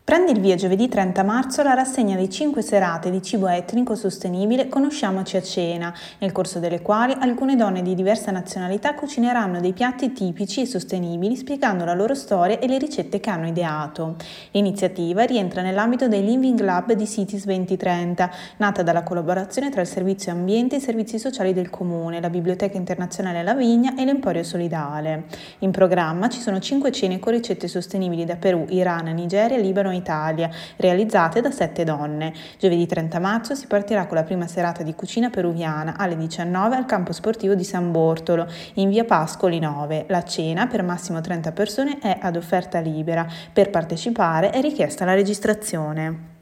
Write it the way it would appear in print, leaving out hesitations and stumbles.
Prende il via giovedì 30 marzo la rassegna di 5 serate di cibo etnico sostenibile Conosciamoci a cena, nel corso delle quali alcune donne di diversa nazionalità cucineranno dei piatti tipici e sostenibili spiegando la loro storia e le ricette che hanno ideato. L'iniziativa rientra nell'ambito dei Living Lab di Cities 2030, nata dalla collaborazione tra il Servizio Ambiente e i servizi sociali del Comune, la Biblioteca Internazionale La Vigna e l'Emporio Solidale. In programma ci sono 5 cene con ricette sostenibili da Perù, Iran, Nigeria, Libano e Italia, realizzate da 7 donne. Giovedì 30 marzo si partirà con la prima serata di cucina peruviana alle 19 al campo sportivo di San Bortolo, in via Pascoli 9. La cena, per massimo 30 persone, è ad offerta libera. Per partecipare è richiesta la registrazione.